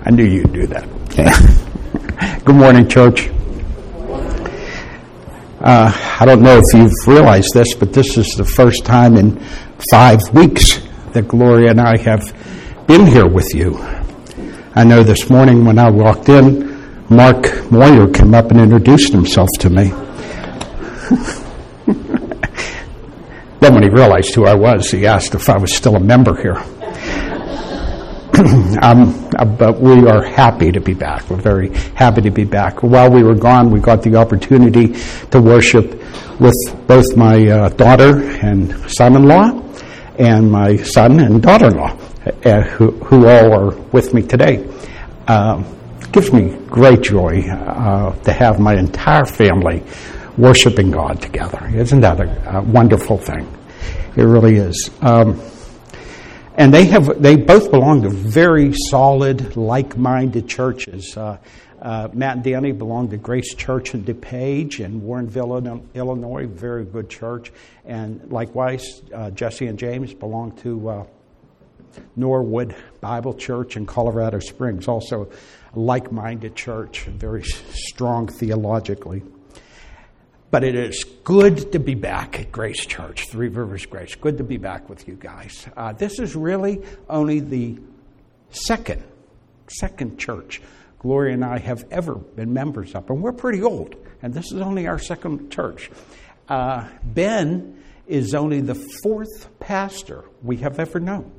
I knew you'd do that. Good morning, church. I don't know if you've realized this, but this is the first time in 5 weeks that Gloria and I have been here with you. I know this morning when I walked in, Mark Moyer came up and introduced himself to me. Then when he realized who I was, he asked if I was still a member here. But we are happy to be back. We're very happy to be back. While we were gone, we got the opportunity to worship with both my daughter and son-in-law and my son and daughter-in-law, who all are with me today. It gives me great joy to have my entire family worshiping God together. Isn't that a wonderful thing? It really is. And they both belong to very solid, like-minded churches. Matt and Danny belong to Grace Church in DuPage and Warrenville, Illinois, very good church. And likewise, Jesse and James belong to Norwood Bible Church in Colorado Springs, also a like-minded church, very strong theologically. But it is good to be back at Grace Church, Three Rivers Grace. Good to be back with you guys. This is really only the second church Gloria and I have ever been members of. And we're pretty old, and this is only our second church. Ben is only the fourth pastor we have ever known.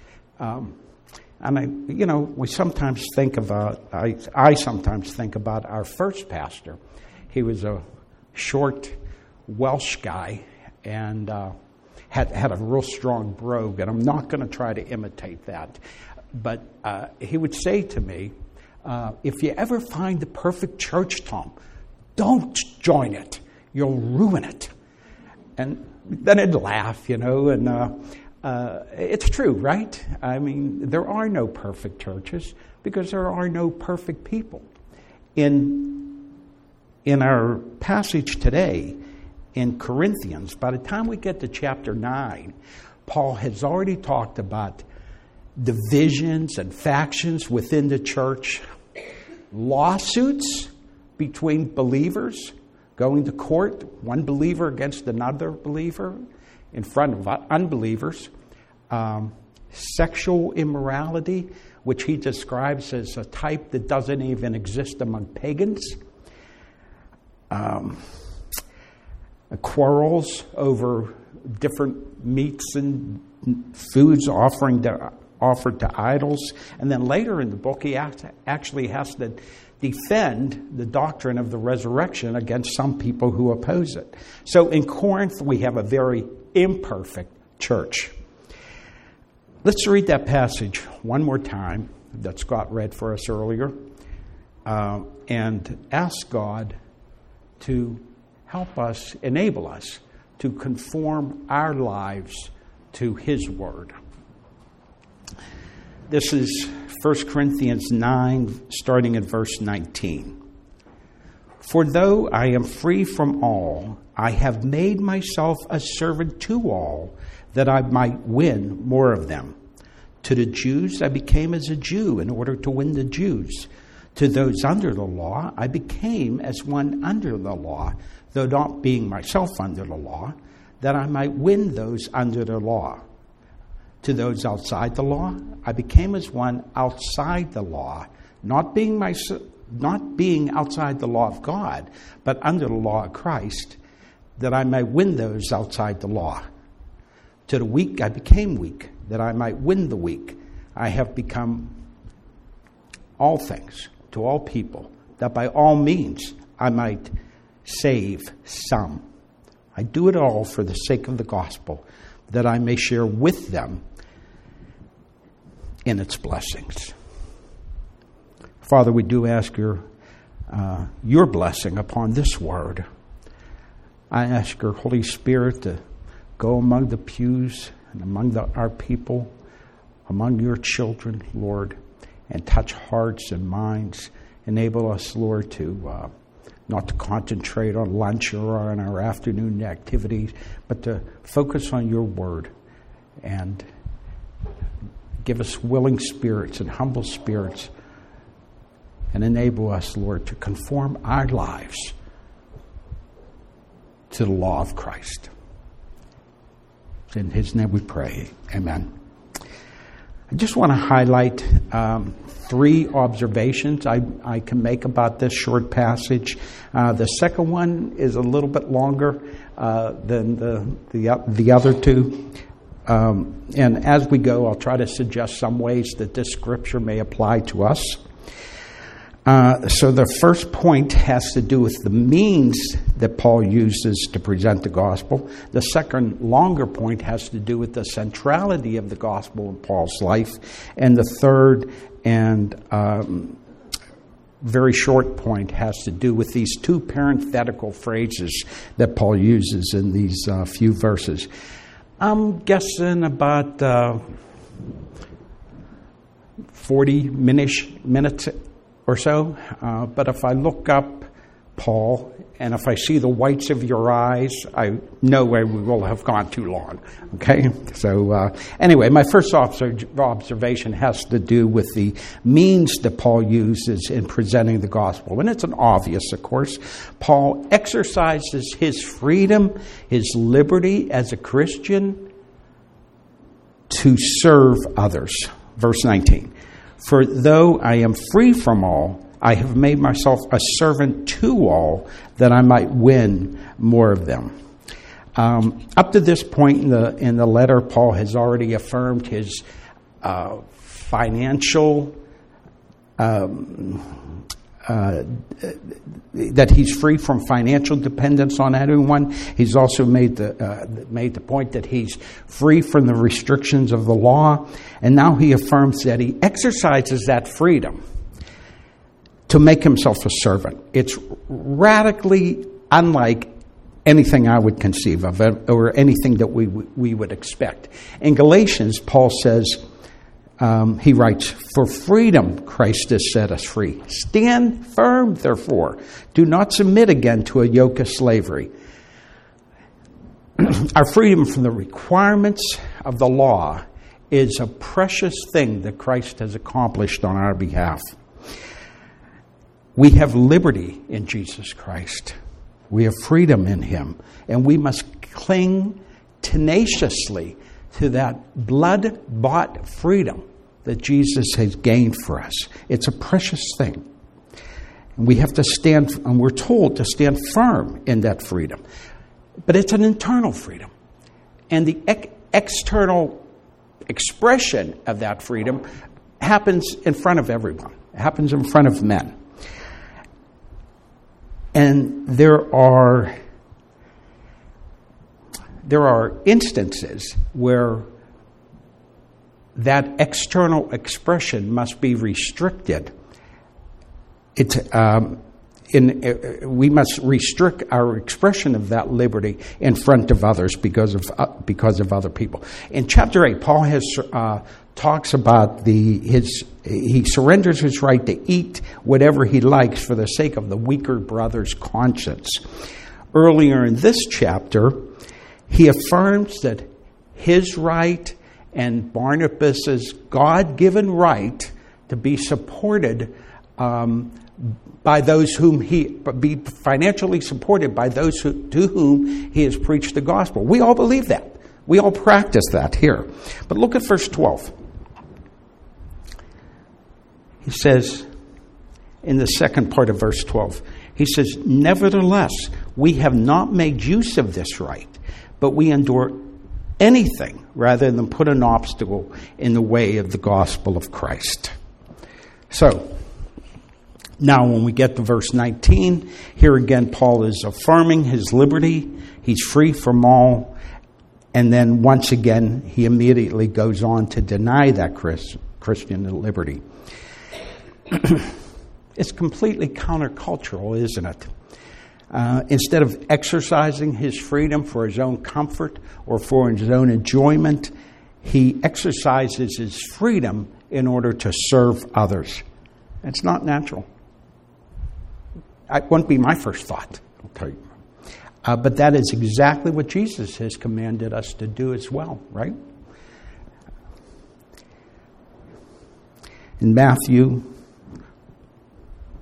And we sometimes think about, I sometimes think about our first pastor. He was a short Welsh guy and had a real strong brogue, and I'm not going to try to imitate that. But he would say to me, if you ever find the perfect church, Tom, don't join it. You'll ruin it. And then I'd laugh, and it's true, right? I mean, there are no perfect churches because there are no perfect people. In our passage today in Corinthians, by the time we get to chapter 9, Paul has already talked about divisions and factions within the church, lawsuits between believers, going to court, one believer against another believer in front of unbelievers, sexual immorality, which he describes as a type that doesn't even exist among pagans, quarrels over different meats and foods offered to idols. And then later in the book, he actually has to defend the doctrine of the resurrection against some people who oppose it. So in Corinth, we have a very imperfect church. Let's read that passage one more time that Scott read for us earlier and ask God to help us, enable us to conform our lives to His Word. This is 1 Corinthians 9, starting at verse 19. For though I am free from all, I have made myself a servant to all, that I might win more of them. To the Jews I became as a Jew in order to win the Jews. To those under the law, I became as one under the law, though not being myself under the law, that I might win those under the law. To those outside the law, I became as one outside the law, not being outside the law of God, but under the law of Christ, that I might win those outside the law. To the weak, I became weak, that I might win the weak. I have become all things to all people, that by all means I might save some. I do it all for the sake of the gospel, that I may share with them in its blessings. Father, we do ask your blessing upon this word. I ask your Holy Spirit to go among the pews and among our people, among your children, Lord, and touch hearts and minds. Enable us, Lord, to not to concentrate on lunch or on our afternoon activities, but to focus on your word and give us willing spirits and humble spirits and enable us, Lord, to conform our lives to the law of Christ. In His name we pray. Amen. I just want to highlight 3 observations I can make about this short passage. The second one is a little bit longer than the other 2. And as we go, I'll try to suggest some ways that this scripture may apply to us. So the first point has to do with the means that Paul uses to present the gospel. The second longer point has to do with the centrality of the gospel in Paul's life. And the third and very short point has to do with these 2 parenthetical phrases that Paul uses in these few verses. I'm guessing about 40 minutes or so. But if I look up Paul, and if I see the whites of your eyes, I know we will have gone too long. Okay? So anyway, my first observation has to do with the means that Paul uses in presenting the gospel. And it's an obvious, of course. Paul exercises his freedom, his liberty as a Christian to serve others. Verse 19. For though I am free from all, I have made myself a servant to all, that I might win more of them. Up to this point in the letter, Paul has already affirmed his financial that he's free from financial dependence on anyone. He's also made the point that he's free from the restrictions of the law, and now he affirms that he exercises that freedom to make himself a servant. It's radically unlike anything I would conceive of, or anything that we would expect. In Galatians, Paul says, he writes, "For freedom Christ has set us free. Stand firm, therefore. Do not submit again to a yoke of slavery." Our freedom from the requirements of the law is a precious thing that Christ has accomplished on our behalf. We have liberty in Jesus Christ. We have freedom in Him. And we must cling tenaciously to that blood-bought freedom that Jesus has gained for us. It's a precious thing. And we have to stand, and we're told to stand firm in that freedom. But it's an internal freedom. And the external expression of that freedom happens in front of everyone. It happens in front of men. And there are instances where that external expression must be restricted. We must restrict our expression of that liberty in front of others because of other people. In chapter 8, Paul has talks about he surrenders his right to eat whatever he likes for the sake of the weaker brother's conscience. Earlier in this chapter, he affirms that his right and Barnabas's God-given right to be supported by those whom be financially supported by those to whom he has preached the gospel. We all believe that. We all practice that here. But look at verse 12. He says, in the second part of verse 12, he says, "Nevertheless, we have not made use of this right, but we endure anything rather than put an obstacle in the way of the gospel of Christ." So, now when we get to verse 19, here again Paul is affirming his liberty. He's free from all. And then once again, he immediately goes on to deny that Christian liberty. It's completely countercultural, isn't it? Instead of exercising his freedom for his own comfort or for his own enjoyment, he exercises his freedom in order to serve others. It's not natural. It wouldn't be my first thought, I'll tell you. But that is exactly what Jesus has commanded us to do as well, right? In Matthew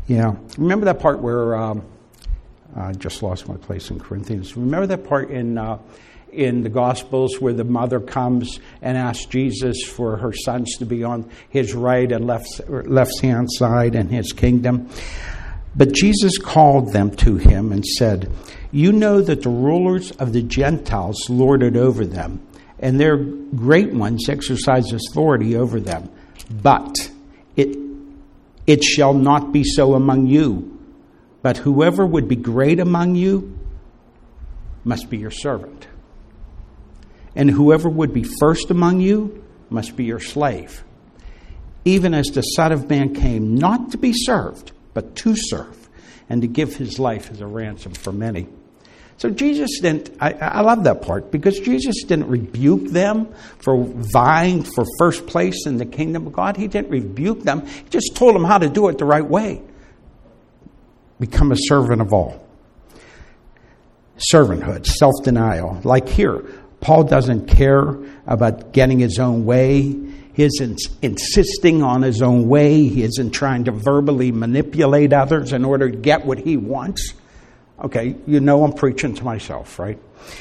Yeah. Remember that part where I just lost my place in Corinthians. Remember that part in the Gospels where the mother comes and asks Jesus for her sons to be on his right and left-hand side in his kingdom? But Jesus called them to him and said, "You know that the rulers of the Gentiles lord it over them, and their great ones exercise authority over them. But it shall not be so among you. But whoever would be great among you must be your servant. And whoever would be first among you must be your slave. Even as the Son of Man came not to be served, but to serve, and to give his life as a ransom for many." So Jesus didn't, I love that part, because Jesus didn't rebuke them for vying for first place in the kingdom of God. He didn't rebuke them. He just told them how to do it the right way. Become a servant of all. Servanthood, self-denial. Like here, Paul doesn't care about getting his own way. He isn't insisting on his own way. He isn't trying to verbally manipulate others in order to get what he wants. Okay, you know I'm preaching to myself, right?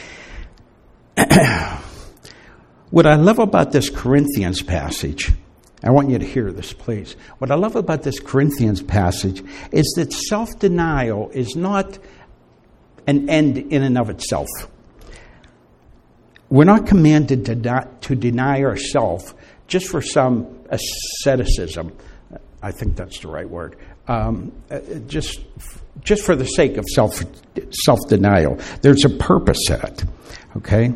What I love about this Corinthians passage, I want you to hear this, please. What I love about this Corinthians passage is that self-denial is not an end in and of itself. We're not commanded to deny ourselves just for some asceticism. I think that's the right word. Just for the sake of self-denial. There's a purpose in it, okay?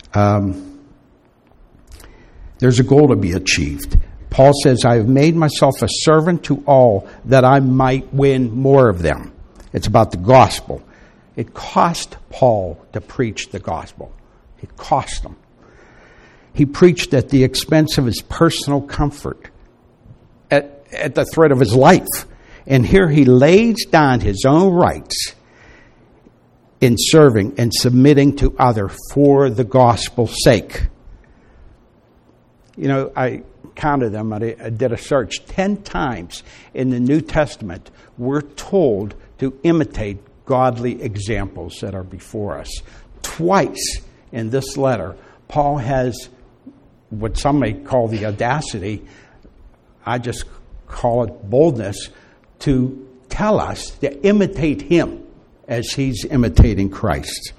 There's a goal to be achieved. Paul says, "I have made myself a servant to all that I might win more of them." It's about the gospel. It cost Paul to preach the gospel. It cost him. He preached at the expense of his personal comfort, at the threat of his life. And here he lays down his own rights in serving and submitting to others for the gospel's sake. You know, I counted them. I did a search. 10 times in the New Testament, we're told to imitate godly examples that are before us. Twice in this letter, Paul has what some may call the audacity, I just call it boldness, to tell us to imitate him as he's imitating Christ.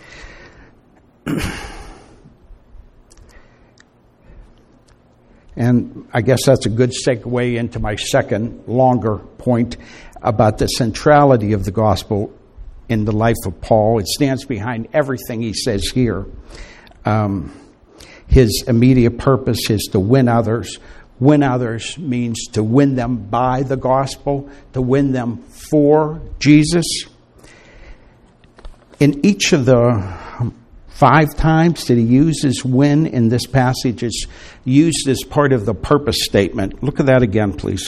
And I guess that's a good segue into my second, longer point about the centrality of the gospel in the life of Paul. It stands behind everything he says here. His immediate purpose is to win others. Win others means to win them by the gospel, to win them for Jesus. In each of the 5 times that he uses win in this passage, it's used as part of the purpose statement. Look at that again, please.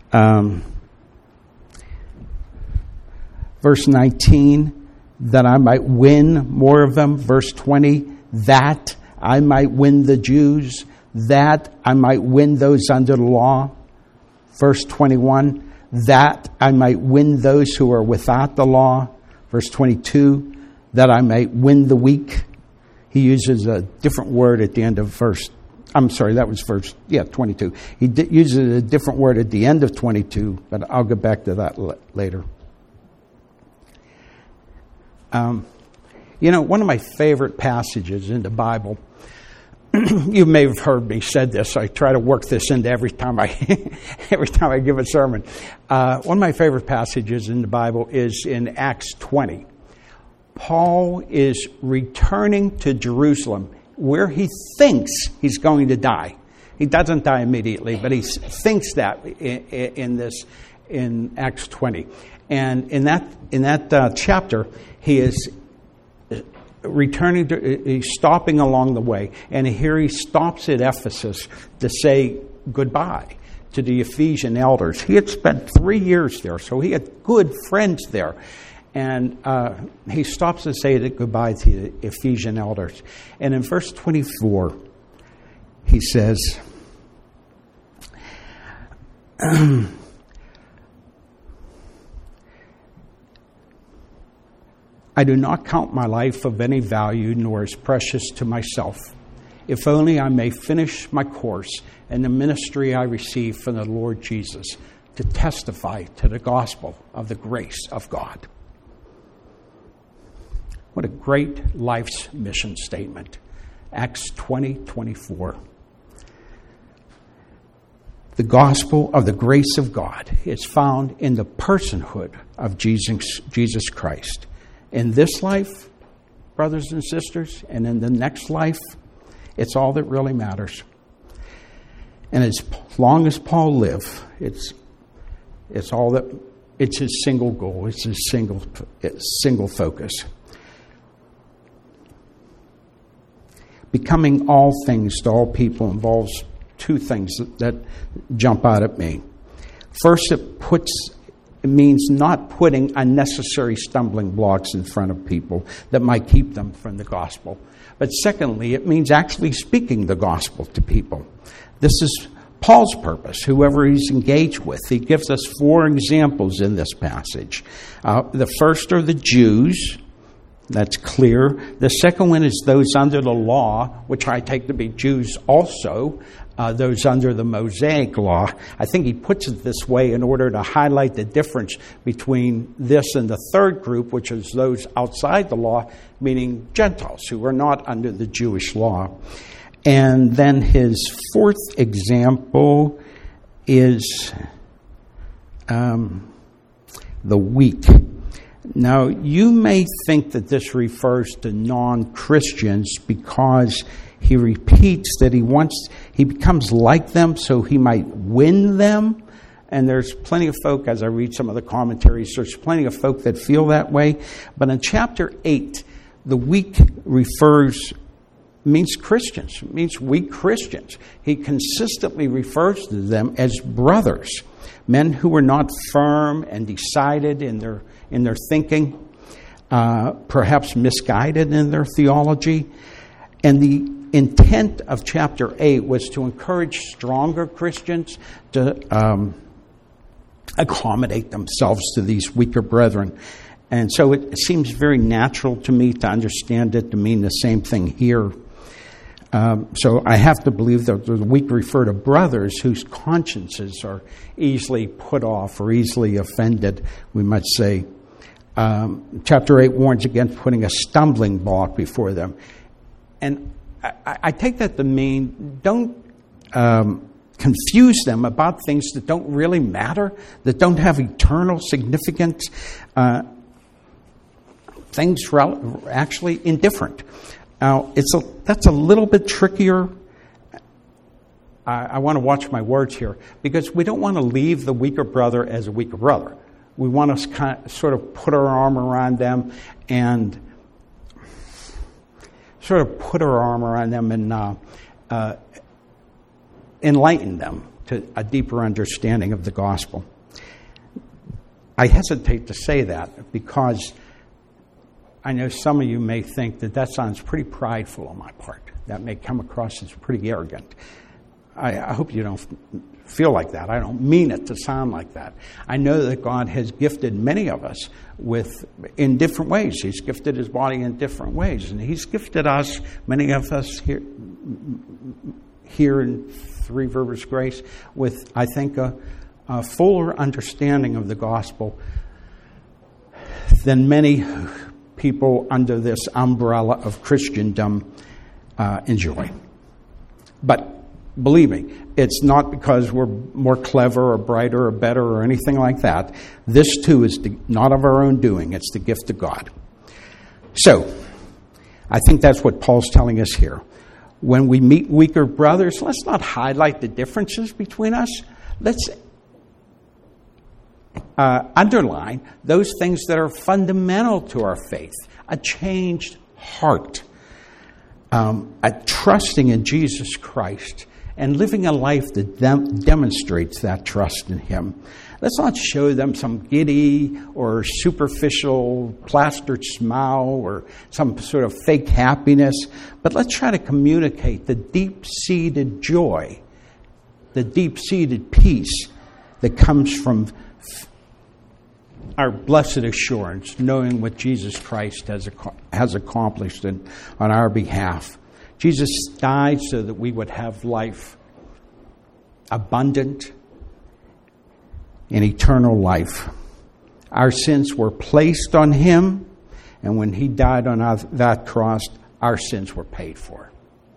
Verse 19, that I might win more of them. Verse 20, that I might win the Jews, that I might win those under the law. Verse 21, that I might win those who are without the law. Verse 22, that I might win the weak. He uses a different word at the end of verse. I'm sorry, that was verse 22. He uses a different word at the end of 22, but I'll get back to that later. One of my favorite passages in the Bible, you may have heard me said this. I try to work this into every time I give a sermon. One of my favorite passages in the Bible is in Acts 20. Paul is returning to Jerusalem, where he thinks he's going to die. He doesn't die immediately, but he thinks that in Acts 20. And in that chapter, he is he's stopping along the way, and here he stops at Ephesus to say goodbye to the Ephesian elders. He had spent 3 years there, so he had good friends there. And he stops to say goodbye to the Ephesian elders. And in verse 24, he says, I do not count my life of any value, nor as precious to myself, if only I may finish my course in the ministry I received from the Lord Jesus, to testify to the gospel of the grace of God. What a great life's mission statement. Acts 20:24. The gospel of the grace of God is found in the personhood of Jesus Christ. In this life, brothers and sisters, and in the next life, it's all that really matters. And as long as Paul lived, it's his single goal. It's his single focus. Becoming all things to all people involves two things that jump out at me. First, it means not putting unnecessary stumbling blocks in front of people that might keep them from the gospel. But secondly, it means actually speaking the gospel to people. This is Paul's purpose, whoever he's engaged with. He gives us 4 examples in this passage. The first are the Jews. That's clear. The second one is those under the law, which I take to be Jews also, those under the Mosaic law. I think he puts it this way in order to highlight the difference between this and the third group, which is those outside the law, meaning Gentiles who are not under the Jewish law. And then his fourth example is the weak. Now, you may think that this refers to non-Christians because he repeats that he becomes like them so he might win them. And there's plenty of folk, as I read some of the commentaries, there's plenty of folk that feel that way. But in chapter 8, the weak means Christians. It means weak Christians. He consistently refers to them as brothers, men who are not firm and decided in their thinking, perhaps misguided in their theology. And the intent of chapter 8 was to encourage stronger Christians to accommodate themselves to these weaker brethren. And so it seems very natural to me to understand it to mean the same thing here. So I have to believe that the weak refer to brothers whose consciences are easily put off or easily offended, we might say. Chapter 8 warns against putting a stumbling block before them. And I take that to mean don't confuse them about things that don't really matter, that don't have eternal significance, things actually indifferent. Now, that's a little bit trickier. I want to watch my words here because we don't want to leave the weaker brother as a weaker brother. We want to sort of put our arm around them and enlighten them to a deeper understanding of the gospel. I hesitate to say that because I know some of you may think that sounds pretty prideful on my part. That may come across as pretty arrogant. I hope you don't feel like that. I don't mean it to sound like that. I know that God has gifted many of us in different ways. He's gifted his body in different ways. And he's gifted us, many of us here in Three Rivers Grace, with, I think, a fuller understanding of the gospel than many people under this umbrella of Christendom enjoy. But believe me, it's not because we're more clever or brighter or better or anything like that. This too is not of our own doing. It's the gift of God. So, I think that's what Paul's telling us here. When we meet weaker brothers, let's not highlight the differences between us. Let's underline those things that are fundamental to our faith. A changed heart, a trusting in Jesus Christ, and living a life that demonstrates that trust in him. Let's not show them some giddy or superficial plastered smile or some sort of fake happiness, but let's try to communicate the deep-seated joy, the deep-seated peace that comes from our blessed assurance, knowing what Jesus Christ has accomplished on our behalf. Jesus died so that we would have life, abundant and eternal life. Our sins were placed on him, and when he died on that cross, our sins were paid for.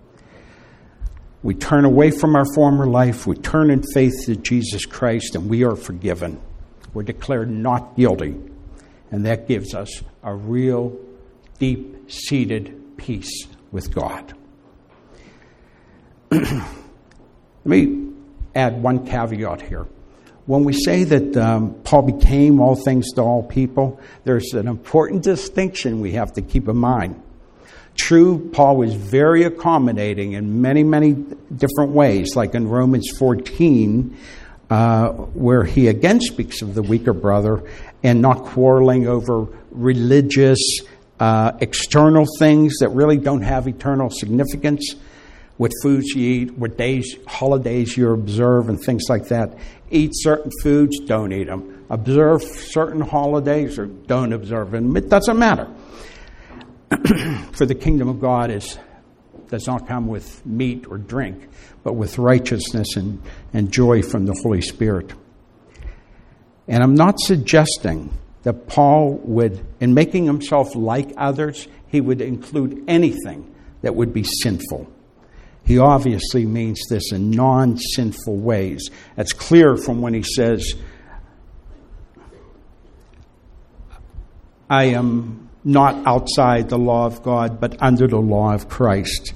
We turn away from our former life, we turn in faith to Jesus Christ, and we are forgiven. We're declared not guilty, and that gives us a real, deep-seated peace with God. Let me add one caveat here. When we say that Paul became all things to all people, there's an important distinction we have to keep in mind. True, Paul was very accommodating in many, many different ways, like in Romans 14, where he again speaks of the weaker brother and not quarreling over religious, external things that really don't have eternal significance. What foods you eat, what days, holidays you observe, and things like that. Eat certain foods, don't eat them. Observe certain holidays, or don't observe them. It doesn't matter. For the kingdom of God does not come with meat or drink, but with righteousness and joy from the Holy Spirit. And I'm not suggesting that Paul would, in making himself like others, he would include anything that would be sinful. He obviously means this in non-sinful ways. That's clear from when he says, I am not outside the law of God, but under the law of Christ.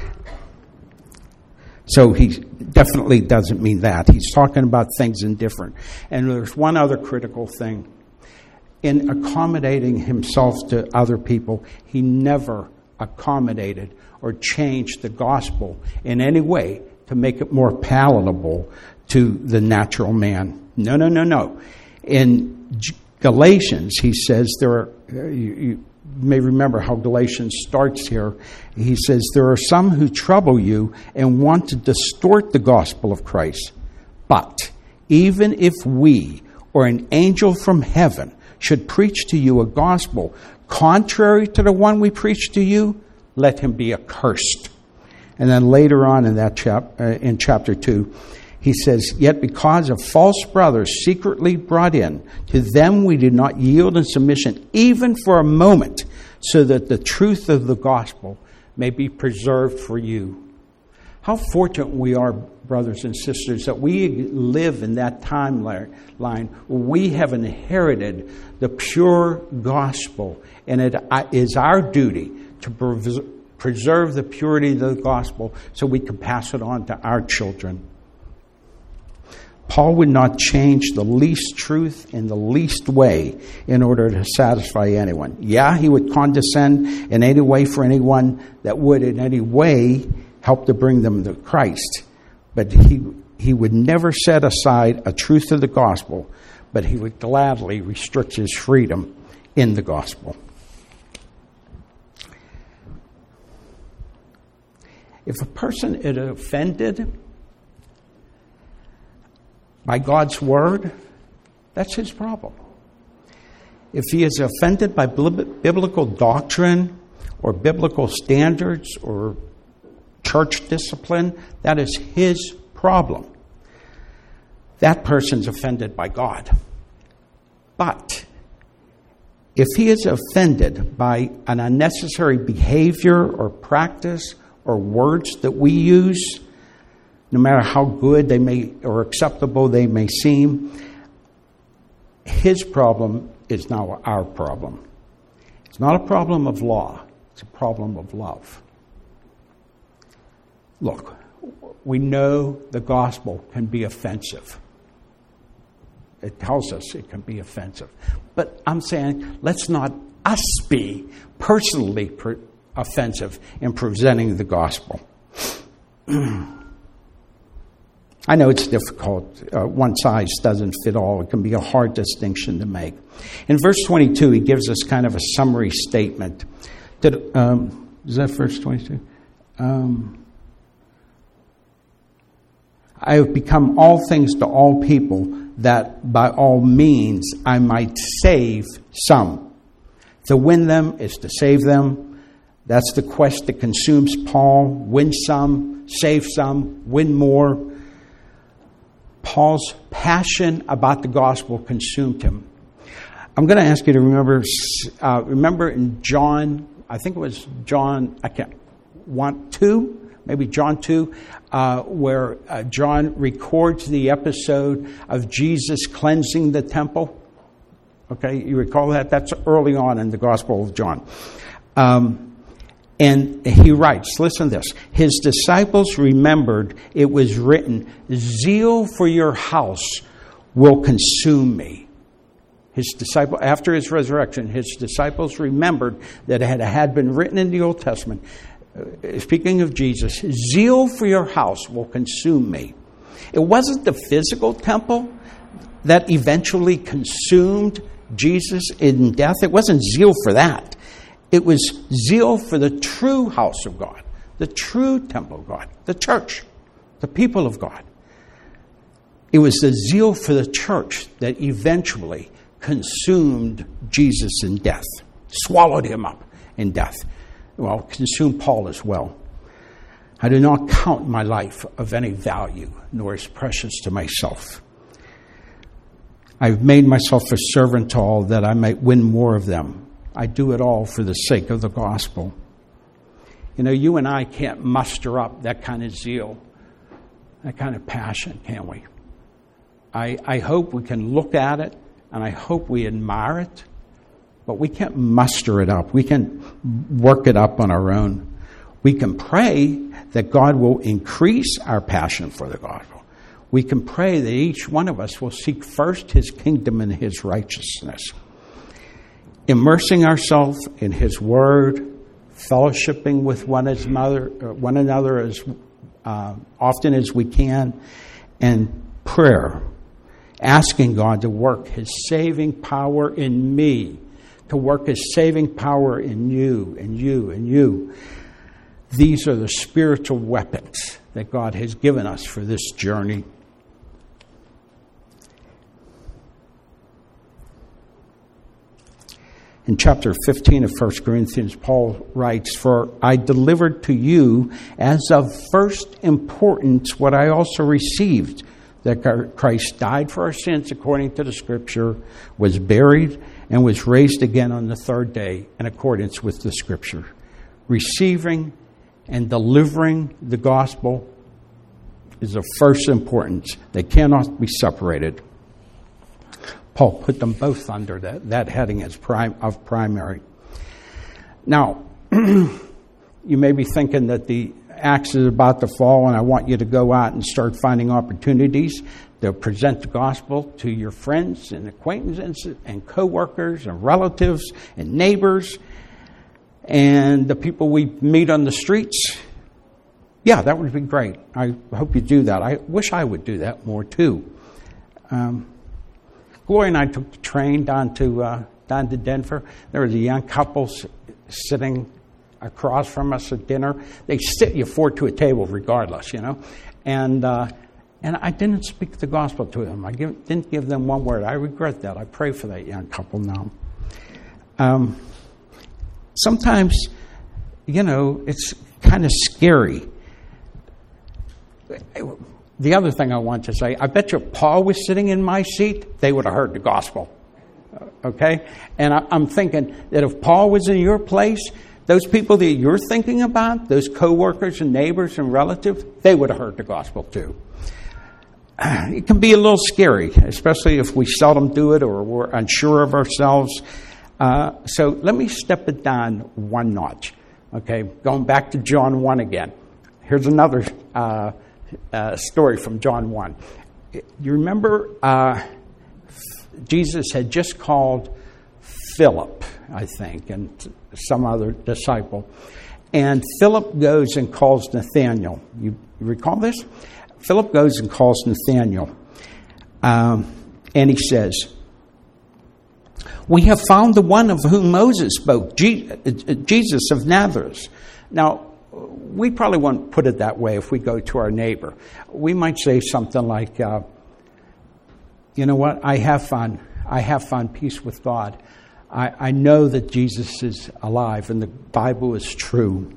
So he definitely doesn't mean that. He's talking about things indifferent. And there's one other critical thing. In accommodating himself to other people, he never accommodated or changed the gospel in any way to make it more palatable to the natural man. No. In Galatians, he says you may remember how Galatians starts here. He says, there are some who trouble you and want to distort the gospel of Christ. But even if we or an angel from heaven should preach to you a gospel contrary to the one we preach to you, let him be accursed. And then later on in that in chapter 2, he says, yet because of false brothers secretly brought in, to them we did not yield in submission even for a moment, so that the truth of the gospel may be preserved for you. How fortunate we are, brothers and sisters, that we live in that timeline. We have inherited the pure gospel, and it is our duty to preserve the purity of the gospel so we can pass it on to our children. Paul would not change the least truth in the least way in order to satisfy anyone. Yeah, he would condescend in any way for anyone that would in any way help to bring them to Christ. But he would never set aside a truth of the gospel, but he would gladly restrict his freedom in the gospel. If a person is offended by God's word, that's his problem. If he is offended by biblical doctrine or biblical standards or church discipline, that is his problem. That person's offended by God. But if he is offended by an unnecessary behavior or practice or words that we use, no matter how good they may or acceptable they may seem, his problem is now our problem. It's not a problem of law. It's a problem of love. Look, we know the gospel can be offensive. It tells us it can be offensive. But I'm saying let's not us be personally offensive in presenting the gospel. I know it's difficult. One size doesn't fit all. It can be a hard distinction to make. In verse 22, he gives us kind of a summary statement. Is that verse 22? I have become all things to all people, that by all means I might save some. To win them is to save them. That's the quest that consumes Paul. Win some, save some, win more. Paul's passion about the gospel consumed him. I'm going to ask you to remember in John, I think it was John, maybe John 2, where John records the episode of Jesus cleansing the temple. Okay, you recall that? That's early on in the Gospel of John. And he writes, listen to this. His disciples remembered it was written, zeal for your house will consume me. His disciple, after his resurrection, his disciples remembered that it had been written in the Old Testament. Speaking of Jesus, zeal for your house will consume me. It wasn't the physical temple that eventually consumed Jesus in death. It wasn't zeal for that. It was zeal for the true house of God, the true temple of God, the church, the people of God. It was the zeal for the church that eventually consumed Jesus in death, swallowed him up in death. Well, consumed Paul as well. I do not count my life of any value, nor as precious to myself. I've made myself a servant to all, that I might win more of them. I do it all for the sake of the gospel. You know, you and I can't muster up that kind of zeal, that kind of passion, can we? I hope we can look at it, and I hope we admire it, but we can't muster it up. We can work it up on our own. We can pray that God will increase our passion for the gospel. We can pray that each one of us will seek first his kingdom and his righteousness. Immersing ourselves in his word, fellowshipping with one another as often as we can, and prayer, asking God to work his saving power in me, to work his saving power in you and you and you. These are the spiritual weapons that God has given us for this journey. In chapter 15 of 1 Corinthians, Paul writes, "For I delivered to you as of first importance what I also received, that Christ died for our sins according to the Scripture, was buried, and was raised again on the third day in accordance with the Scripture." Receiving and delivering the gospel is of first importance. They cannot be separated. Paul put them both under that heading as primary. Now, you may be thinking that the axe is about to fall, and I want you to go out and start finding opportunities to present the gospel to your friends and acquaintances and co-workers and relatives and neighbors and the people we meet on the streets. Yeah, that would be great. I hope you do that. I wish I would do that more too. Gloria and I took the train down to Denver. There was a young couple sitting across from us at dinner. They sit you four to a table regardless, you know. And I didn't speak the gospel to them. I didn't give them one word. I regret that. I pray for that young couple now. Sometimes, you know, it's kind of scary. The other thing I want to say, I bet you if Paul was sitting in my seat, they would have heard the gospel. Okay? And I'm thinking that if Paul was in your place, those people that you're thinking about, those co-workers and neighbors and relatives, they would have heard the gospel too. It can be a little scary, especially if we seldom do it or we're unsure of ourselves. So let me step it down one notch. Okay, going back to John 1 again. Here's another story from John 1. You remember Jesus had just called Philip, I think, and some other disciple. And Philip goes and calls Nathanael. You recall this? Philip goes and calls Nathanael. And he says, "We have found the one of whom Moses spoke, Jesus of Nazareth." Now, we probably won't put it that way if we go to our neighbor. We might say something like, you know what, I have found peace with God. I know that Jesus is alive and the Bible is true.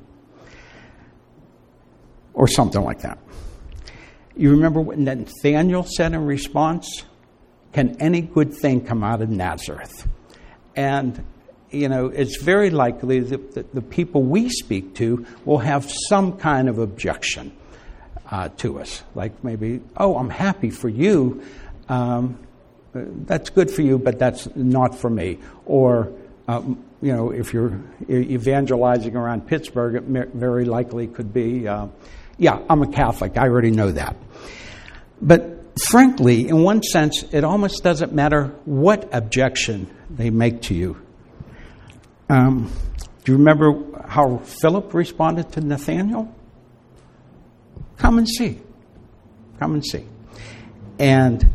Or something like that. You remember what Nathanael said in response? Can any good thing come out of Nazareth? And, it's very likely that the people we speak to will have some kind of objection to us. Like maybe, I'm happy for you. That's good for you, but that's not for me. Or, if you're evangelizing around Pittsburgh, it very likely could be, I'm a Catholic. I already know that. But frankly, in one sense, it almost doesn't matter what objection they make to you. Do you remember how Philip responded to Nathanael? Come and see. Come and see. And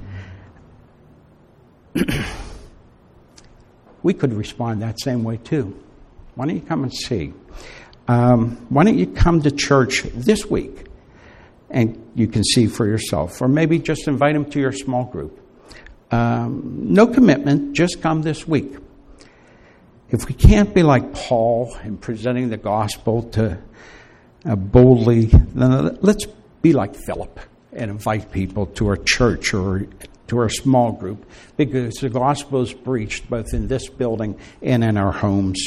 we could respond that same way too. Why don't you come and see? Why don't you come to church this week and you can see for yourself? Or maybe just invite them to your small group. No commitment, just come this week. If we can't be like Paul in presenting the gospel to boldly, then let's be like Philip and invite people to our church or to our small group, because the gospel is preached both in this building and in our homes.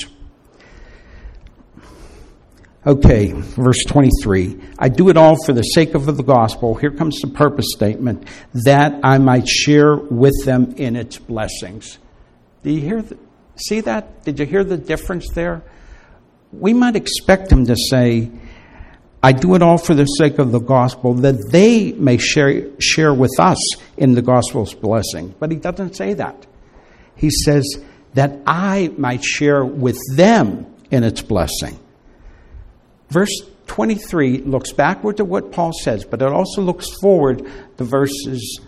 Okay, verse 23. I do it all for the sake of the gospel. Here comes the purpose statement, that I might share with them in its blessings. Do you hear see that? Did you hear the difference there? We might expect him to say, I do it all for the sake of the gospel, that they may share with us in the gospel's blessing. But he doesn't say that. He says that I might share with them in its blessing. Verse 23 looks backward to what Paul says, but it also looks forward to verses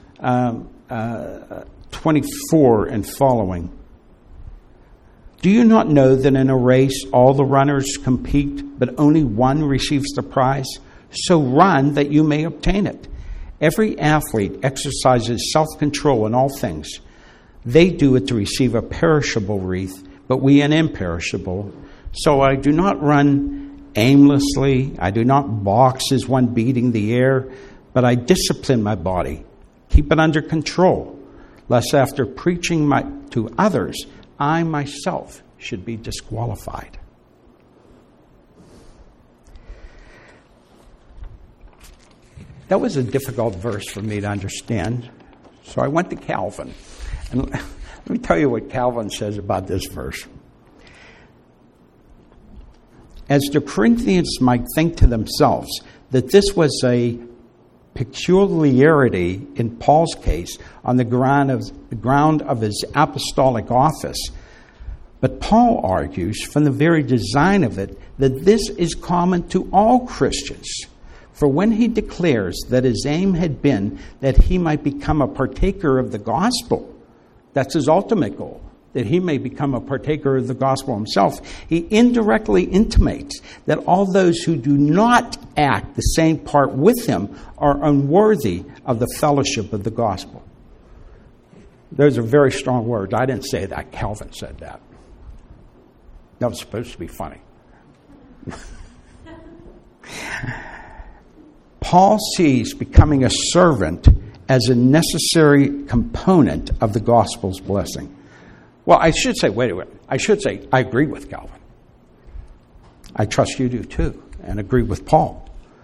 24 and following. Do you not know that in a race all the runners compete, but only one receives the prize? So run that you may obtain it. Every athlete exercises self-control in all things. They do it to receive a perishable wreath, but we an imperishable. So I do not run aimlessly. I do not box as one beating the air, but I discipline my body, keep it under control, lest after preaching to others, I myself should be disqualified. That was a difficult verse for me to understand, so I went to Calvin. And let me tell you what Calvin says about this verse. As the Corinthians might think to themselves that this was a peculiarity in Paul's case on the ground of his apostolic office. But Paul argues from the very design of it that this is common to all Christians. For when he declares that his aim had been that he might become a partaker of the gospel, that's his ultimate goal, that he may become a partaker of the gospel himself, he indirectly intimates that all those who do not act the same part with him are unworthy of the fellowship of the gospel. Those are very strong words. I didn't say that. Calvin said that. That was supposed to be funny. Paul sees becoming a servant as a necessary component of the gospel's blessing. Well, I should say, wait a minute. I should say, I agree with Calvin. I trust you do too, and agree with Paul.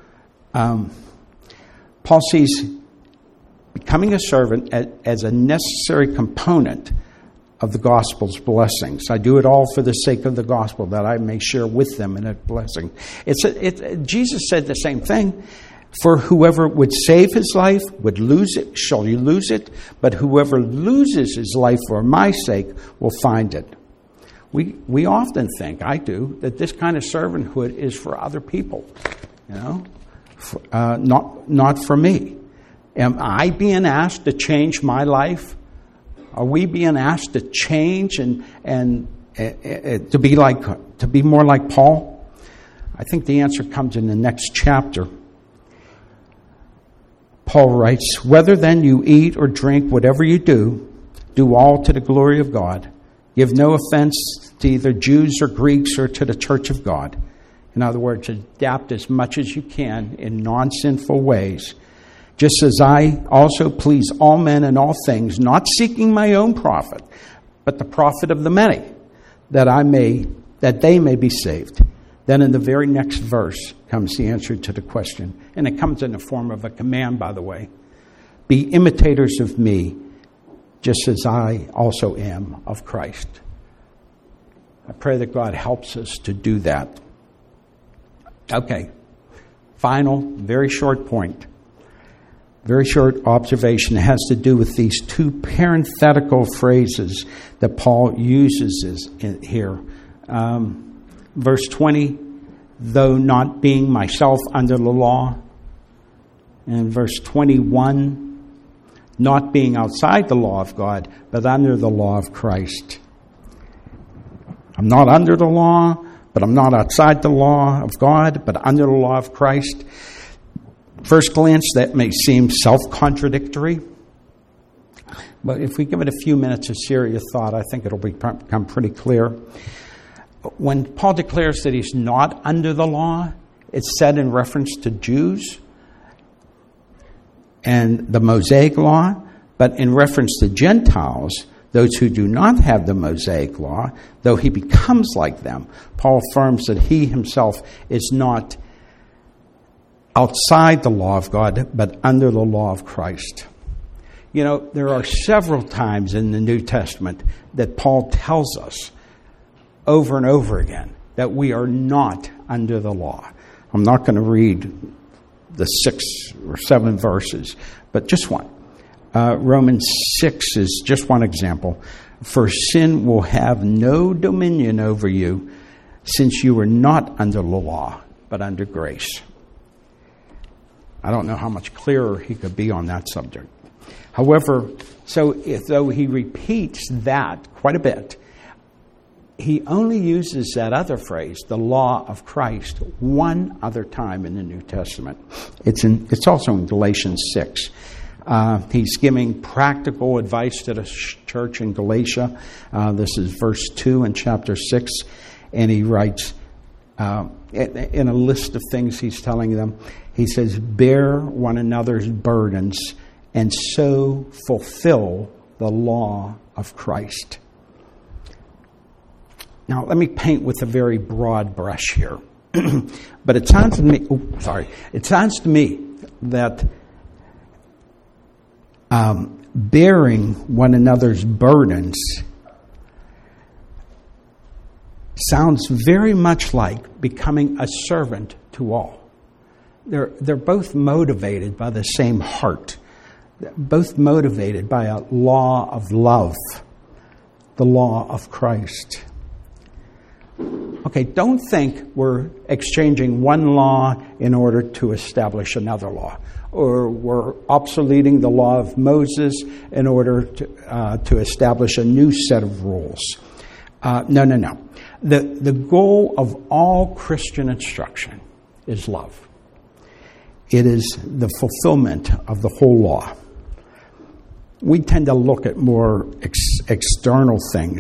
Paul sees becoming a servant as a necessary component of the gospel's blessings. I do it all for the sake of the gospel, that I may share with them in that blessing. Jesus said the same thing. For whoever would save his life would lose it, shall you lose it? But whoever loses his life for my sake will find it. We often think, I do, that this kind of servanthood is for other people, not for me. Am I being asked to change my life? Are we being asked to change and to be more like Paul? I think the answer comes in the next chapter. Paul writes, "Whether then you eat or drink, whatever you do all to the glory of God. Give no offense to either Jews or Greeks or to the church of God." In other words, adapt as much as you can in non-sinful ways. "Just as I also please all men in all things, not seeking my own profit, but the profit of the many, that they may be saved." Then in the very next verse comes the answer to the question. And it comes in the form of a command, by the way. "Be imitators of me, just as I also am of Christ." I pray that God helps us to do that. Okay, final, very short point. Very short observation. It has to do with these two parenthetical phrases that Paul uses here. Verse 20, "though not being myself under the law." And verse 21, "not being outside the law of God, but under the law of Christ." I'm not under the law, but I'm not outside the law of God, but under the law of Christ. First glance, that may seem self-contradictory. But if we give it a few minutes of serious thought, I think it'll become pretty clear. When Paul declares that he's not under the law, it's said in reference to Jews and the Mosaic law, but in reference to Gentiles, those who do not have the Mosaic law, though he becomes like them, Paul affirms that he himself is not outside the law of God, but under the law of Christ. You know, there are several times in the New Testament that Paul tells us over and over again that we are not under the law. I'm not going to read the 6 or 7 verses, but just one. Romans 6 is just one example. "For sin will have no dominion over you, since you are not under the law, but under grace." I don't know how much clearer he could be on that subject. However, though he repeats that quite a bit, he only uses that other phrase, the law of Christ, one other time in the New Testament. It's also in Galatians 6. He's giving practical advice to the church in Galatia. This is verse 2 in chapter 6. And he writes, in a list of things he's telling them, he says, "Bear one another's burdens and so fulfill the law of Christ." Now, let me paint with a very broad brush here. But it sounds to me, that bearing one another's burdens sounds very much like becoming a servant to all. They're both motivated by the same heart, both motivated by a law of love, the law of Christ. Okay, don't think we're exchanging one law in order to establish another law, or we're obsoleting the law of Moses in order to establish a new set of rules. No. The goal of all Christian instruction is love. It is the fulfillment of the whole law. We tend to look at more external things.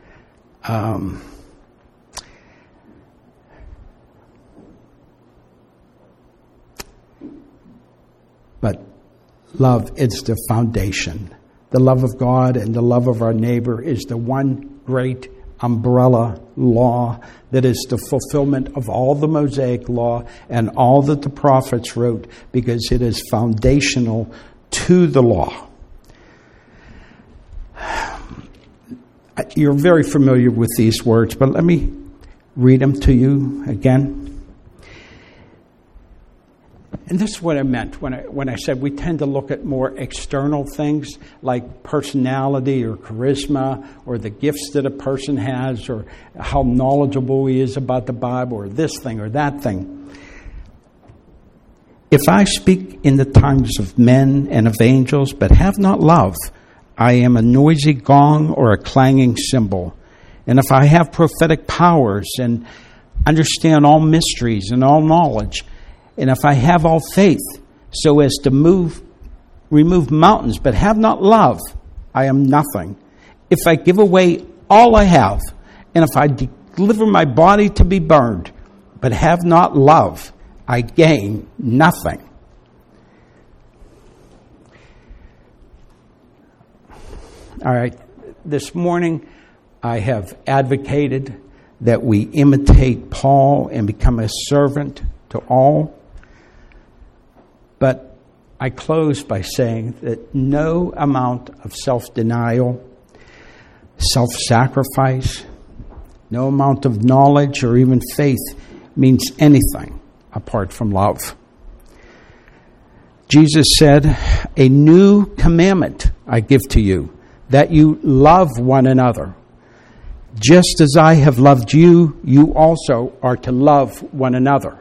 But love is the foundation. The love of God and the love of our neighbor is the one great umbrella law that is the fulfillment of all the Mosaic law and all that the prophets wrote, because it is foundational to the law. You're very familiar with these words, but let me read them to you again. And this is what I meant when I said we tend to look at more external things like personality or charisma or the gifts that a person has or how knowledgeable he is about the Bible or this thing or that thing. If I speak in the tongues of men and of angels but have not love, I am a noisy gong or a clanging cymbal. And if I have prophetic powers and understand all mysteries and all knowledge, and if I have all faith so as to remove mountains, but have not love, I am nothing. If I give away all I have, and if I deliver my body to be burned, but have not love, I gain nothing. All right, this morning I have advocated that we imitate Paul and become a servant to all. But I close by saying that no amount of self-denial, self-sacrifice, no amount of knowledge or even faith means anything apart from love. Jesus said, "A new commandment I give to you, that you love one another. Just as I have loved you, you also are to love one another."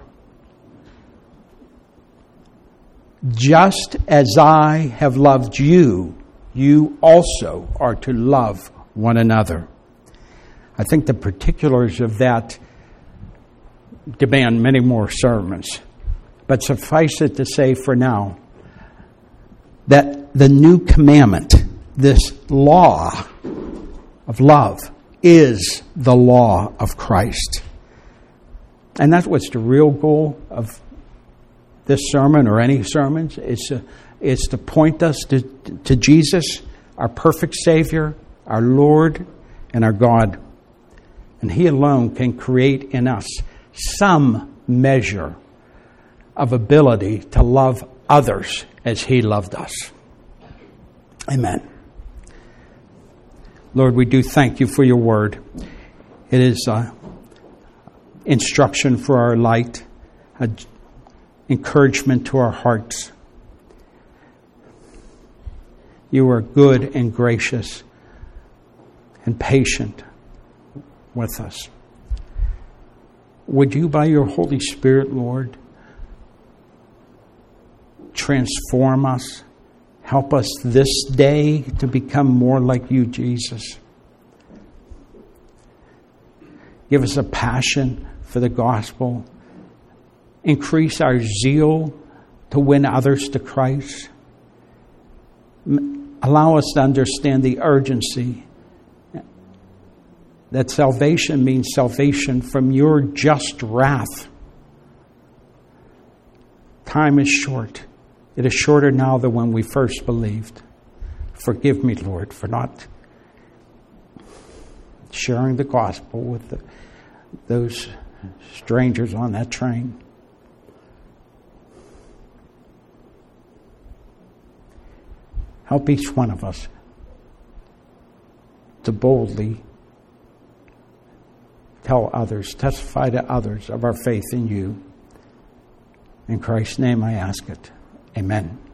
Just as I have loved you, you also are to love one another. I think the particulars of that demand many more sermons. But suffice it to say for now that the new commandment, this law of love, is the law of Christ. And that's what's the real goal of this sermon or any sermons. It's to point us to Jesus, our perfect Savior, our Lord, and our God. And He alone can create in us some measure of ability to love others as He loved us. Amen. Lord, we do thank You for Your word. It is instruction for our light, encouragement to our hearts. You are good and gracious and patient with us. Would You, by Your Holy Spirit, Lord, transform us, help us this day to become more like You, Jesus. Give us a passion for the gospel. Increase our zeal to win others to Christ. Allow us to understand the urgency that salvation means salvation from Your just wrath. Time is short. It is shorter now than when we first believed. Forgive me, Lord, for not sharing the gospel with those strangers on that train. Help each one of us to boldly tell others, testify to others of our faith in You. In Christ's name I ask it. Amen.